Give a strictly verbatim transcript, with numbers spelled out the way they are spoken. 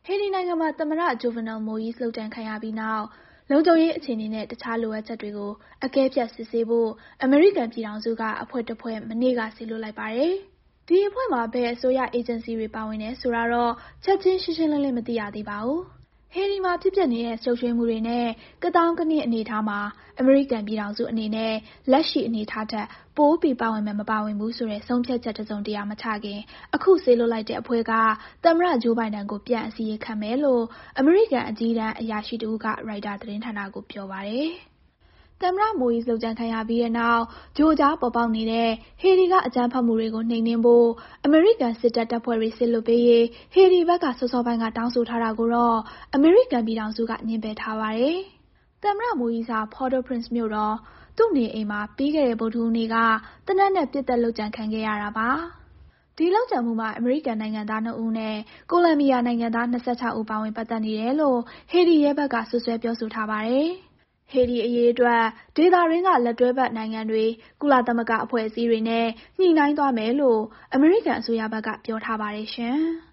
ဟေဒီနိုင်ငံမှာသမ္မတဂျိုဗနယ်မိုရီစ်လုပ်ကြံခံရပြီးနောက်လုံခြုံရေးအခြေအနေနဲ့တခြားလိုအပ်ချက်တွေကိုအကဲဖြတ်စစ်ဆေးဖို့အမေရိကန်ပြည်ထောင်စုကအဖွဲ့တစ်ဖွဲ့မနေ့ကစေလွှတ်လိုက်ပါတယ်။ဒီအဖွဲ့မှာဘယ်အစိုးရအေဂျင်စီတွေပါဝင်တယ်ဆိုတာတော့ချက်ချင်းရှင်းရှင်းလင်းလင်းမသိရသေးပါဘူး။ဟေဒီမှာဖြစ်ပျက်နေတဲ့ရှုပ်ထွေးမှုတွေနဲ့ကသောင်းကနစ်အနေအထားမှာအမေရိကန်ပြည်ထောင်စုအနေနဲ့လက်ရှိအနေအထားထက်ပိုပြီးပါဝင်မယ်မပါဝင်ဘူးဆိုတဲ့ဆုံးဖြတ်ချက်တစ်စုံတရာမချခင်အခုစေလွှတ်လိုက်တဲ့အဖွဲ့ကသမ္မတဂျိုးဘိုင်ဒန်ကိုပြန်အစည်းအဝေးခံမယ်လို့အမေရိကန်အကြီးတန်းအရာရှိတဦးကရိုက်တာသတင်းဌာနကိုပြောပါတယ်။သမ္မတမိုရီစ်လုပ်ကြံခံရပြီးတဲ့နောက်ဂျိုကြားပေါ်ပေါက်နေတဲ့ဟေဒီကအကြမ်းဖက်မှုတွေကိုနှိမ်နင်းဖို့အမေရိကန်စစ်တပ်တပ်ဖွဲ့တွေစစ်လွှတ်ပေးရေးဟေဒီဘက်ကစောစောပိုင်းကတောင်းဆိုထားတာကိုတော့အမေရိကန်ပြည်ထောင်စုကညှင်းပယ်ထားပါတယ်။သမ္မတမိုရီစ်ဟာဖော်ဒိုပရင်စ်မြို့တော်သူ့နေအိမ်မှာပြီးခဲ့တဲ့ဗုဒ္ဓဟူးနေ့ကသေနတ်နဲ့ပစ်သတ်လုပ်ကြံခံခဲ့ရတာပါ။ဒီလုပ်ကြံမှုမှာအမေရိကန်နိုင်ငံသားနှစ်ဦးနဲ့ကိုလံဘီယာနိုင်ငံသား၂၆ဦးပါဝင်ပတ်သက်နေတယ်လို့ဟေဒီရဲဘက်ကစွပ်စွဲပြောဆိုထားပါတယ်။ဟေဒီအရေးအတွက်ဒေသတွင်းကလက်တွဲဘက်နိုင်ငံတွေကုလသမဂ္ဂအဖွဲ့အစည်းတွေနဲ့ညှိနှိုင်းသွားမယ်လို့အမေရိကန်အစိုးရဘက်ကပြောထားပါတယ်ရှင်။